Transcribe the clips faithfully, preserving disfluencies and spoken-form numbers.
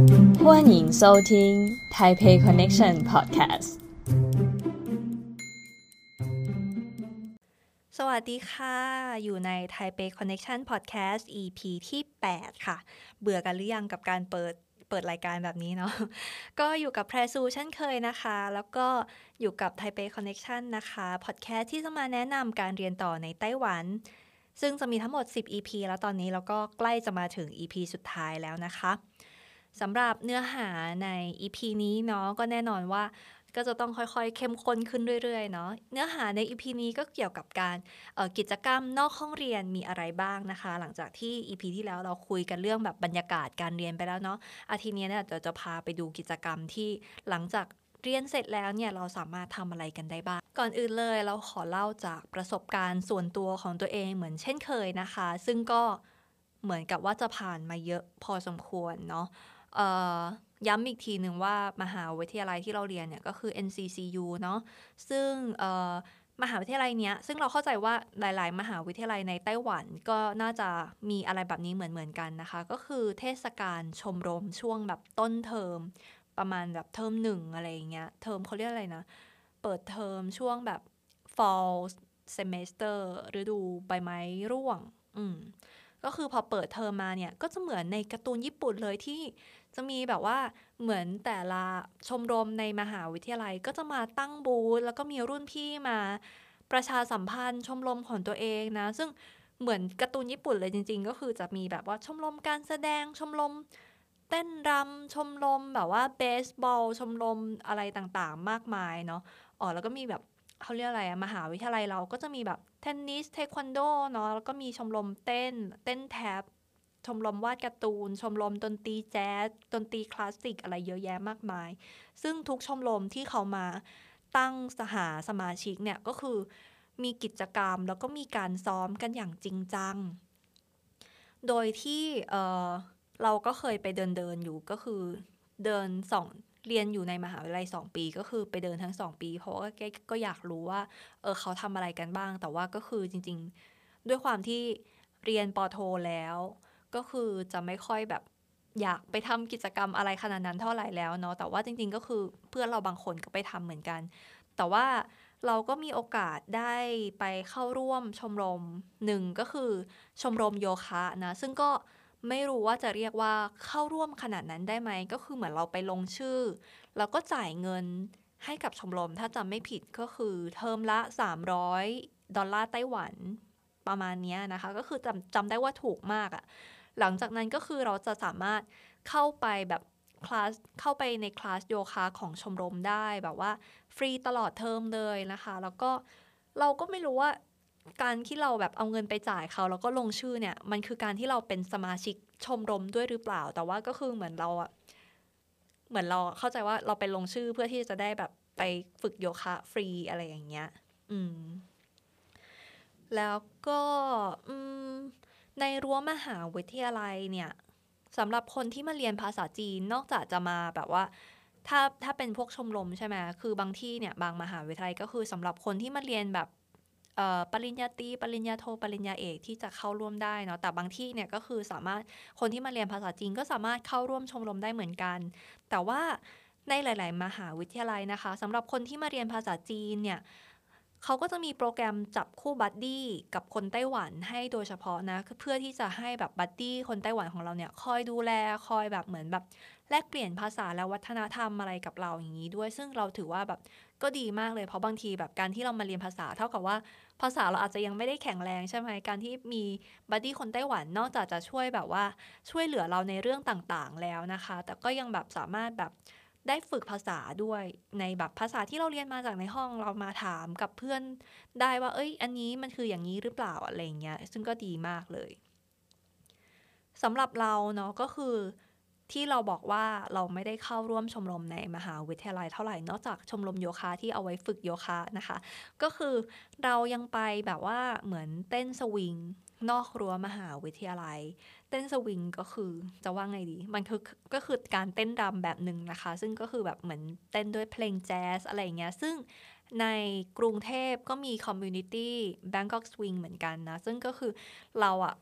欢迎收听 Taipei Connection Podcast สวัสดีค่ะอยู่ใน Taipei Connection Podcast อี พี ที่แปดค่ะเบื่อกันหรือยังกับการเปิดเปิดรายการแบบนี้เนาะ ก็อยู่กับแพรซูเช่นเคยนะคะแล้วก็อยู่กับ Taipei Connection นะคะ podcast ที่จะมาแนะนำการเรียนต่อในไต้หวันซึ่งจะมีทั้งหมดสิบ อี พี แล้วตอนนี้เราก็ใกล้จะมาถึง อี พี สุดท้ายแล้วนะคะสำหรับเนื้อหาใน อี พี นี้เนาะก็แน่นอนว่าก็จะต้องค่อยๆเข้มข้นขึ้นเรื่อยๆเนาะเนื้อหาใน อี พี นี้ก็เกี่ยวกับการกิจกรรมนอกห้องเรียนมีอะไรบ้างนะคะหลังจากที่ อี พี ที่แล้วเราคุยกันเรื่องแบบบรรยากาศการเรียนไปแล้วเนาะอาทิตย์นี้เนี่ยเดี๋ยวจะพาไปดูกิจกรรมที่หลังจากเรียนเสร็จแล้วเนี่ยเราสามารถทำอะไรกันได้บ้างก่อนอื่นเลยเราขอเล่าจากประสบการณ์ส่วนตัวของตัวเองเหมือนเช่นเคยนะคะซึ่งก็เหมือนกับว่าจะผ่านมาเยอะพอสมควรเนาะย้ำอีกทีหนึ่งว่ามหาวิทยาลัยที่เราเรียนเนี่ยก็คือ เอ็น ซี ซี ยู เนาะซึ่งมหาวิทยาลัยเนี้ยซึ่งเราเข้าใจว่าหลายๆมหาวิทยาลัยในไต้หวันก็น่าจะมีอะไรแบบนี้เหมือนๆกันนะคะก็คือเทศกาลชมรมช่วงแบบต้นเทอมประมาณแบบเทอมหนึ่งอะไรอย่างเงี้ยเทอมเขาเรียกอะไรนะเปิดเทอมช่วงแบบ fall semester ฤดูใบไม้ร่วงอืมก็คือพอเปิดเทอมมาเนี่ยก็จะเหมือนในการ์ตูนญี่ปุ่นเลยที่จะมีแบบว่าเหมือนแต่ละชมรมในมหาวิทยาลัยก็จะมาตั้งบูธแล้วก็มีรุ่นพี่มาประชาสัมพันธ์ชมรมของตัวเองนะซึ่งเหมือนการ์ตูนญี่ปุ่นเลยจริงๆก็คือจะมีแบบว่าชมรมการแสดงชมรมเต้นรำชมรมแบบว่าเบสบอลชมรมอะไรต่างๆมากมายเนาะอ๋อแล้วก็มีแบบเขาเรียกอะไรอะมหาวิทยาลัยเราก็จะมีแบบเทนนิสเทควันโดเนาะแล้วก็มีชมรมเต้นเต้นแท็บชมรมวาดการ์ตูนชมรมดนตรีแจ๊สดนตรีคลาสสิกอะไรเยอะแยะมากมายซึ่งทุกชมรมที่เขามาตั้งสหาสมาชิกเนี่ยก็คือมีกิจกรรมแล้วก็มีการซ้อมกันอย่างจริงจังโดยที่เอ่อเราก็เคยไปเดินเดินอยู่ก็คือเดินสองเรียนอยู่ในมหาวิทยาลัยสองปีก็คือไปเดินทั้งสองปีเพราะว่าก็อยากรู้ว่าเออเขาทำอะไรกันบ้างแต่ว่าก็คือจริงๆด้วยความที่เรียนป.โทแล้วก็คือจะไม่ค่อยแบบอยากไปทำกิจกรรมอะไรขนาดนั้นเท่าไหร่แล้วเนาะแต่ว่าจริงๆก็คือเพื่อนเราบางคนก็ไปทำเหมือนกันแต่ว่าเราก็มีโอกาสได้ไปเข้าร่วมชมรมหนึ่งก็คือชมรมโยคะนะซึ่งก็ไม่รู้ว่าจะเรียกว่าเข้าร่วมขนาดนั้นได้ไหมก็คือเหมือนเราไปลงชื่อแล้วก็จ่ายเงินให้กับชมรมถ้าจำไม่ผิดก็คือเทอมละสามร้อยดอลลาร์ไต้หวันประมาณนี้นะคะก็คือจำจำได้ว่าถูกมากอะหลังจากนั้นก็คือเราจะสามารถเข้าไปแบบคลาสเข้าไปในคลาสโยคะของชมรมได้แบบว่าฟรีตลอดเทอมเลยนะคะแล้วก็เราก็ไม่รู้ว่าการที่เราแบบเอาเงินไปจ่ายเขาแล้วก็ลงชื่อเนี่ยมันคือการที่เราเป็นสมาชิกชมรมด้วยหรือเปล่าแต่ว่าก็คือเหมือนเราอะเหมือนเราเข้าใจว่าเราไปลงชื่อเพื่อที่จะได้แบบไปฝึกโยคะฟรีอะไรอย่างเงี้ยอืมแล้วก็อืมในรั้วมหาวิทยาลัยเนี่ยสำหรับคนที่มาเรียนภาษาจีนนอกจากจะมาแบบว่าถ้าถ้าเป็นพวกชมรมใช่ไหมคือบางที่เนี่ยบางมหาวิทยาลัยก็คือสำหรับคนที่มาเรียนแบบปริญญาตรีปริญญาโทปริญญาเอกที่จะเข้าร่วมได้เนาะแต่บางที่เนี่ยก็คือสามารถคนที่มาเรียนภาษาจีนก็สามารถเข้าร่วมชมรมได้เหมือนกันแต่ว่าในหลายๆมหาวิทยาลัยนะคะสำหรับคนที่มาเรียนภาษาจีนเนี่ยเขาก็จะมีโปรแกรมจับคู่บัดดี้กับคนไต้หวันให้โดยเฉพาะนะเพื่อที่จะให้แบบบัดดี้คนไต้หวันของเราเนี่ยคอยดูแลคอยแบบเหมือนแบบแลกเปลี่ยนภาษาและวัฒนธรรมอะไรกับเราอย่างนี้ด้วยซึ่งเราถือว่าแบบก็ดีมากเลยเพราะบางทีแบบการที่เรามาเรียนภาษาเท่ากับว่าภาษาเราอาจจะยังไม่ได้แข็งแรงใช่ไหมการที่มีบัดดี้คนไต้หวันนอกจากจะช่วยแบบว่าช่วยเหลือเราในเรื่องต่างๆแล้วนะคะแต่ก็ยังแบบสามารถแบบได้ฝึกภาษาด้วยในแบบภาษาที่เราเรียนมาจากในห้องเรามาถามกับเพื่อนได้ว่าเอ้ยอันนี้มันคืออย่างนี้หรือเปล่าอะไรเงี้ยซึ่งก็ดีมากเลยสำหรับเราเนาะก็คือที่เราบอกว่าเราไม่ได้เข้าร่วมชมรมในมหาวิทยาลัยเท่าไหร่นอกจากชมรมโยคะที่เอาไว้ฝึกโยคะนะคะก็คือเรายังไปแบบว่าเหมือนเต้นสวิงนอกรั้วมหาวิทยาลัยเต้นสวิงก็คือจะว่าไงดีมันคือก็คือการเต้นรำแบบหนึ่งนะคะซึ่งก็คือแบบเหมือนเต้นด้วยเพลงแจ๊สอะไรเงี้ยซึ่งในกรุงเทพก็มีคอมมูนิตี้ Bangkok Swing เหมือนกันนะซึ่งก็คือเราอะ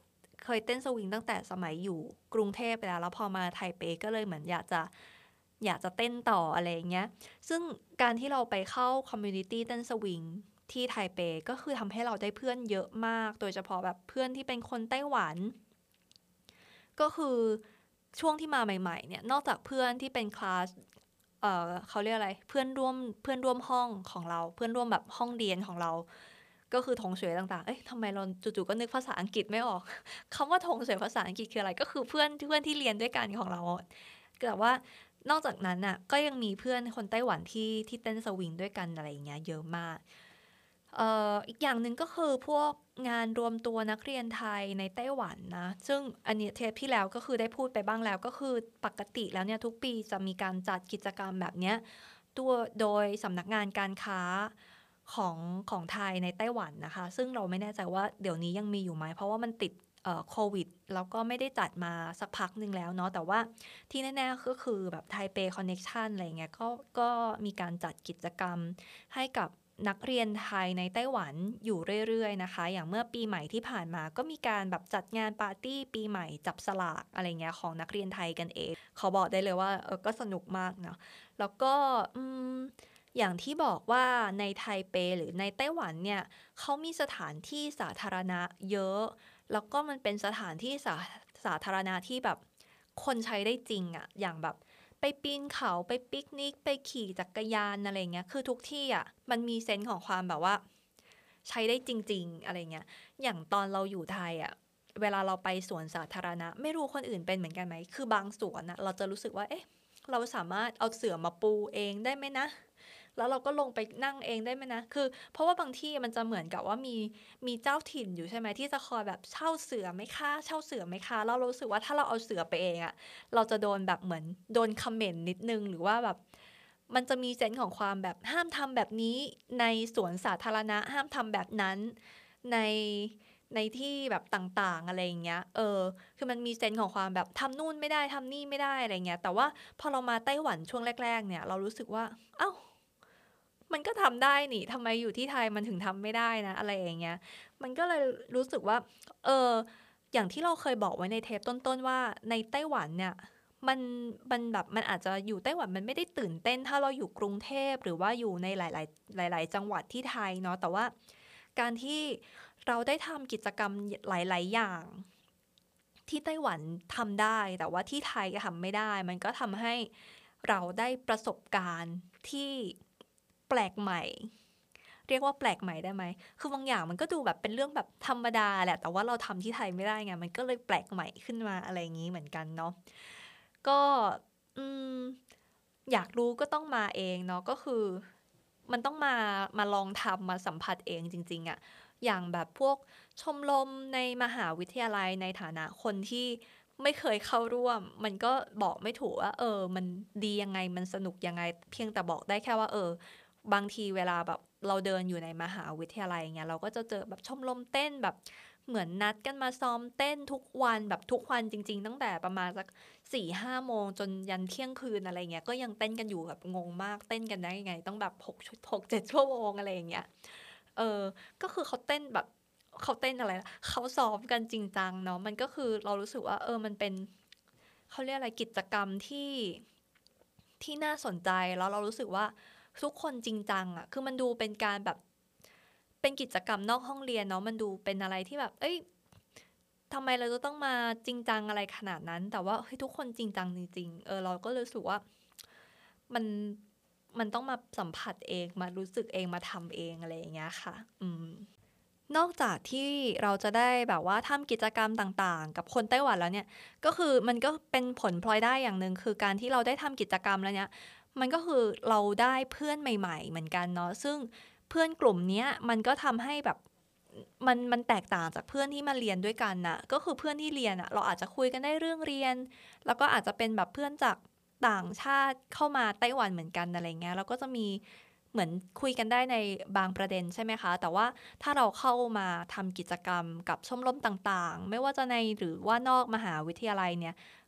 เคยเต้นสวิงตั้งแต่สมัยอยู่กรุงเทพไปแล้วแล้วพอมาไทเปก็เลยเหมือนอยากจะอยากจะเต้นต่ออะไรอย่างเงี้ยซึ่งการที่เราไปเข้าคอมมูนิตี้เต้นสวิงที่ไทเปก็คือทำให้เราได้เพื่อนเยอะมากโดยเฉพาะแบบเพื่อนที่เป็นคนไต้หวันก็คือช่วงที่มาใหม่ๆเนี่ยนอกจากเพื่อนที่เป็นคลาสเอ่อเขาเรียกอะไรเพื่อนร่วมเพื่อนร่วมห้องของเราเพื่อนร่วมแบบห้องเรียนของเราก็คือทงเสวยต่างๆเอ๊ะทำไมเราจู่ๆก็นึกภาษาอังกฤษไม่ออก คำว่าทงเสวยภาษาอังกฤษคืออะไรก็คือเพื่อนเพื่อนที่เรียนด้วยกันของเราแต่ว่านอกจากนั้นน่ะก็ยังมีเพื่อนคนไต้หวันที่ที่เต้นสวิงด้วยกันอะไรอย่างเงี้ยเยอะมากเอ่ออีกอย่างหนึ่งก็คือพวกงานรวมตัวนักเรียนไทยในไต้หวันนะซึ่งอันนี้เทปที่แล้วก็คือได้พูดไปบ้างแล้วก็คือปกติแล้วเนี่ยทุกปีจะมีการจัดกิจกรรมแบบเนี้ยตัวโดยสำนักงานการค้าของของไทยในไต้หวันนะคะซึ่งเราไม่แน่ใจว่าเดี๋ยวนี้ยังมีอยู่ไหมเพราะว่ามันติดโควิดแล้วก็ไม่ได้จัดมาสักพักหนึ่งแล้วเนาะแต่ว่าที่แน่ๆก็คือแบบไทเปคอนเน็กชันอะไรเงี้ยก็ก็มีการจัดกิจกรรมให้กับนักเรียนไทยในไต้หวันอยู่เรื่อยๆนะคะอย่างเมื่อปีใหม่ที่ผ่านมาก็มีการแบบจัดงานปาร์ตี้ปีใหม่จับสลากอะไรเงี้ยของนักเรียนไทยกันเองเขาบอกได้เลยว่าเออก็สนุกมากเนาะแล้วก็อืมอย่างที่บอกว่าในไทเปหรือในไต้หวันเนี่ยเขามีสถานที่สาธารณะเยอะแล้วก็มันเป็นสถานที่สาสาธารณะที่แบบคนใช้ได้จริงอะอย่างแบบไปปีนเขาไปปิกนิกไปขี่จักรยานอะไรเงี้ยคือทุกที่อะมันมีเซนส์ของความแบบว่าใช้ได้จริงๆอะไรเงี้ยอย่างตอนเราอยู่ไทยอะเวลาเราไปสวนสาธารณะไม่รู้คนอื่นเป็นเหมือนกันไหมคือบางสวนอะเราจะรู้สึกว่าเอ๊ะเราสามารถเอาเสื่อมาปูเองได้ไหมนะแล้วเราก็ลงไปนั่งเองได้ไหมนะคือเพราะว่าบางที่มันจะเหมือนกับว่ามีมีเจ้าถิ่นอยู่ใช่ไหมที่จะคอยแบบเช่าเสือไหมคะเช่าเสือไหมคะแล้วเรารู้สึกว่าถ้าเราเอาเสือไปเองอะเราจะโดนแบบเหมือนโดนคอมเมนต์นิดนึงหรือว่าแบบมันจะมีเซนส์ของความแบบห้ามทำแบบนี้ในสวนสาธารณะห้ามทำแบบนั้นในในที่แบบต่างๆอะไรอย่างเงี้ยเออคือมันมีเซนส์ของความแบบทำนู่นไม่ได้ทำนี่ไม่ได้อะไรเงี้ยแต่ว่าพอเรามาไต้หวันช่วงแรกๆเนี่ยเรารู้สึกว่าเอ้ามันก็ทำได้นี่ทำไมอยู่ที่ไทยมันถึงทำไม่ได้นะอะไรอย่างเงี้ยมันก็เลยรู้สึกว่าเอออย่างที่เราเคยบอกไว้ในเทปต้นๆว่าในไต้หวันเนี่ยมันมันแบบมันอาจจะอยู่ไต้หวันมันไม่ได้ตื่นเต้นถ้าเราอยู่กรุงเทพหรือว่าอยู่ในหลายๆหลายๆจังหวัดที่ไทยเนาะแต่ว่าการที่เราได้ทำกิจกรรมหลายๆอย่างที่ไต้หวันทำได้แต่ว่าที่ไทยทำไม่ได้มันก็ทำให้เราได้ประสบการณ์ที่แปลกใหม่เรียกว่าแปลกใหม่ได้ไหมคือบางอย่างมันก็ดูแบบเป็นเรื่องแบบธรรมดาแหละแต่ว่าเราทำที่ไทยไม่ได้ไงมันก็เลยแปลกใหม่ขึ้นมาอะไรอย่างนี้เหมือนกันเนาะก็อืมอยากรู้ก็ต้องมาเองเนาะก็คือมันต้องมามาลองทำมาสัมผัสเองจริงๆอะอย่างแบบพวกชมรมในมหาวิทยาลัยในฐานะคนที่ไม่เคยเข้าร่วมมันก็บอกไม่ถูกว่าเออมันดียังไงมันสนุกยังไงเพียงแต่บอกได้แค่ว่าเออบางทีเวลาแบบเราเดินอยู่ในมหาวิทยาลัยเงี้ยเราก็จะเจอแบบชมรมเต้นแบบเหมือนนัดกันมาซ้อมเต้นทุกวันแบบทุกวันจริงๆตั้งแต่ประมาณสักสี่ห้าโมงจนยันเที่ยงคืนอะไรเงี้ยก็ยังเต้นกันอยู่แบบงงมากเต้นกันได้ยังไงต้องแบบหกหกเจ็ดชั่วโมงอะไรอย่างเงี้ยเออก็คือเขาเต้นแบบเขาเต้นอะไรนะเขาซ้อมกันจริงจังเนาะมันก็คือเรารู้สึกว่าเออมันเป็นเขาเรียกอะไรกิจกรรมที่ที่น่าสนใจแล้วเรารู้สึกว่าทุกคนจริงจังอะคือมันดูเป็นการแบบเป็นกิจกรรมนอกห้องเรียนเนาะมันดูเป็นอะไรที่แบบเอ้ยทำไมเราจะต้องมาจริงจังอะไรขนาดนั้นแต่ว่าเฮ้ยทุกคนจริงจังจริงๆเออเราก็รู้สึกว่ามันมันต้องมาสัมผัสเองมารู้สึกเองมาทำเองอะไรอย่างเงี้ยค่ะอืมนอกจากที่เราจะได้แบบว่าทำกิจกรรมต่างๆกับคนไต้หวันแล้วเนี่ยก็คือมันก็เป็นผลพลอยได้อย่างหนึ่งคือการที่เราได้ทำกิจกรรมแล้วเนี่ยมันก็คือเราได้เพื่อนใหม่ๆเหมือนกันเนาะซึ่งเพื่อนกลุ่มนี้มันก็ทำให้แบบมันมันแตกต่างจากเพื่อนที่มาเรียนด้วยกันน่ะก็คือเพื่อนที่เรียนอ่ะเราอาจจะคุยกันได้เรื่องเรียนแล้วก็อาจจะเป็นแบบเพื่อนจากต่างชาติเข้ามาไต้หวันเหมือนกันอะไรเงี้ยแล้วก็จะมีเหมือนคุยกันได้ในบางประเด็นใช่ไหมคะแต่ว่าถ้าเราเข้ามาทำกิจกรรมกับชมรมต่างๆไม่ว่าจะในหรือว่านอกมหาวิทยาลัยเนี่ย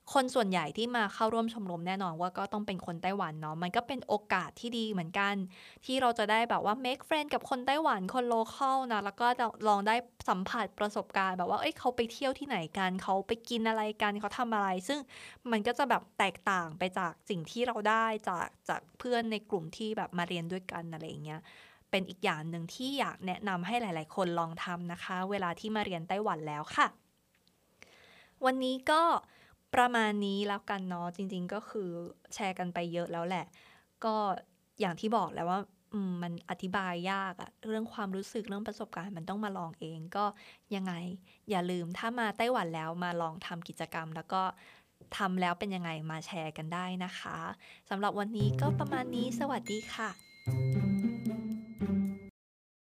คนส่วนใหญ่ที่มาเข้าร่วมชมรมแน่นอนว่าก็ต้องเป็นคนไต้หวันเนาะมันก็เป็นโอกาสที่ดีเหมือนกันที่เราจะได้แบบว่า make friend กับคนไต้หวันคน local นะแล้วก็จะลองได้สัมผัสประสบการณ์แบบว่าเอ้ยเขาไปเที่ยวที่ไหนกันเขาไปกินอะไรกันเขาทำอะไรซึ่งมันก็จะแบบแตกต่างไปจากสิ่งที่เราได้จากจากเพื่อนในกลุ่มที่แบบมาเรียนด้วยกันอะไรอย่างเงี้ยเป็นอีกอย่างหนึ่งที่อยากแนะนำให้หลายๆคนลองทำนะคะเวลาที่มาเรียนไต้หวันแล้วค่ะวันนี้ก็ประมาณนี้แล้วกันเนาะจริงๆก็คือแชร์กันไปเยอะแล้วแหละก็อย่างที่บอกแล้วว่าอืมมันอธิบายยากอะเรื่องความรู้สึกเรื่องประสบการณ์มันต้องมาลองเองก็ยังไงอย่าลืมถ้ามาไต้หวันแล้วมาลองทำกิจกรรมแล้วก็ทำแล้วเป็นยังไงมาแชร์กันได้นะคะสำหรับวันนี้ก็ประมาณนี้สวัสดีค่ะ